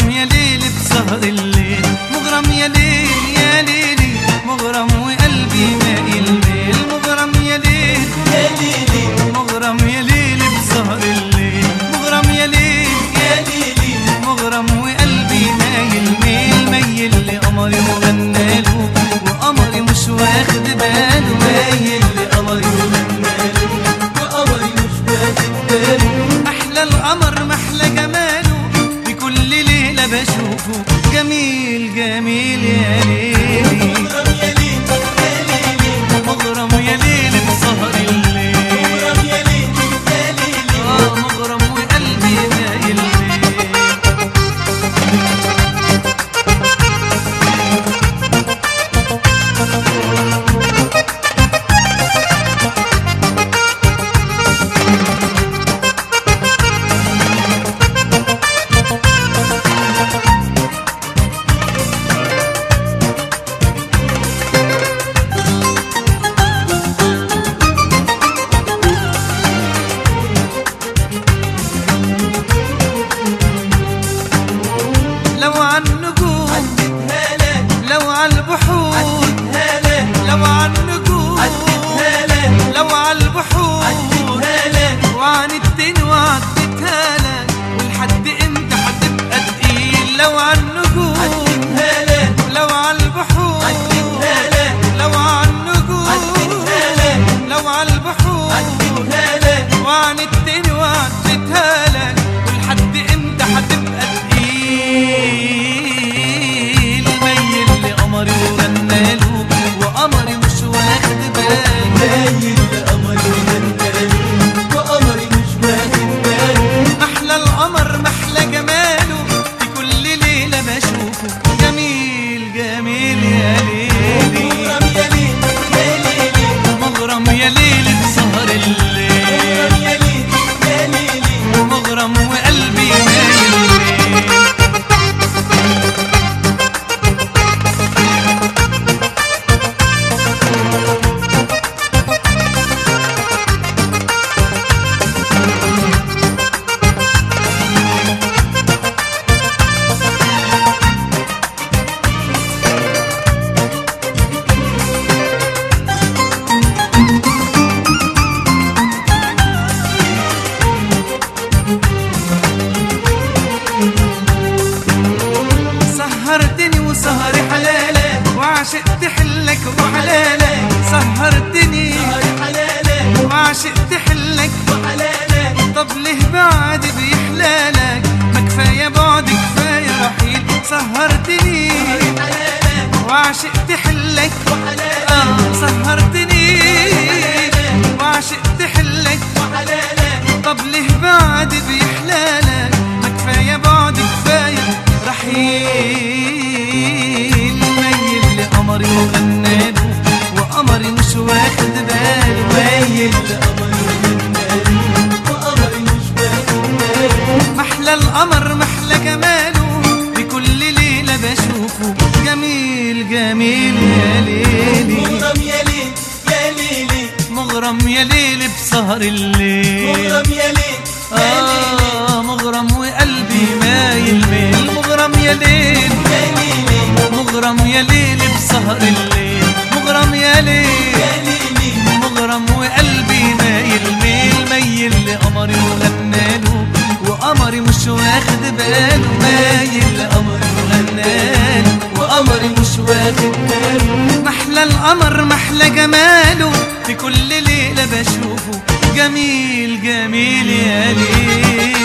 مغرم يا ليل بسهر الليل، مغرم يا ليل يا ليلي، مغرم وقلبي مايل ميل، مغرم يا ليل يا ليلي، مغرم يا ليل بسهر الليل، مغرم يا ليل يا ليلي، مغرم وقلبي مايل ميل، ميل لقمري وغناله وقمري مش واخد باله، مايل لقمري وغناله وقمري مش واخد باله، احلى القمر محلى جماله بكل ليله بشوفه، جميل جميل يا ليلي، مغرم يا ليل يا ليلي، مغرم يا ليل بسهر الليل، مغرم يا ليل يا ليلي، مغرم وقلبي مايل ميل. لو عالنجوم عدتها لك، لو عالبحور عدتها لك، لو عالنجوم عدتها لك، لو عالبحور عدتها لك، وعن الدين وعدتها لك، ولحد امتى هتبقى تقيل، لو عالنجوم عدتها لك، لو عالبحور عدتها لك، لو عالنجوم عدتها لك، لو عالبحور عدتها لك، وعن الدين وعدتها لك، ولحد امتى هتبقى تقيل، ميل لقمري وغناله وقمري مش واخد باله، ميل لقمري وغناله وقمري مش واخد باله، احلى القمر محلى جماله في كل ليله بشوفه، جميل جميل يا ليلي، مغرم يا ليل يا ليلي، مغرم يا ليل بسهر الليل، مغرم يا ليل يا ليلي، مغرم وقلبي مايل ميل. سهرتني وسهري حلالك، وعشقت حلك وحلالك، سهرتني سهري حلالك، وعشقت حلك وحلالك، طب ليه بعد بيحلالك، ما كفايه بعد كفايه رحيل، سهرتني سهري حلالك، وعشقت حلك وحلالك، سهرتني وعشقت حلك وحلالك، طب ليه بعد بيحلالك، ما كفايه بعد كفايه رحيل، ميل لقمري وغناله وقمري مش واخد باله، ميل لقمري وغناله وقمري مش واخد باله، محلى القمر محلى جماله بكل ليله بشوفه، جميل جميل يا ليلي، مغرم يا ليل يا ليلي، مغرم يا ليل بسهر الليل، مغرم يا ليل يا ليلي، مغرم وقلبي مايل ميل، مغرم يا ليل يا ليلي، مغرم يا ليل بسهر الليل، مغرم يا ليل يا ليلي، مغرم وقلبي مايل ميل، ميل لقمري وغناله وقمري مش واخد باله، مايل لقمري وغناله وقمري مش واخد باله، محلى القمر محلى جماله في كل ليله بشوفه، جميل جميل يا ليل.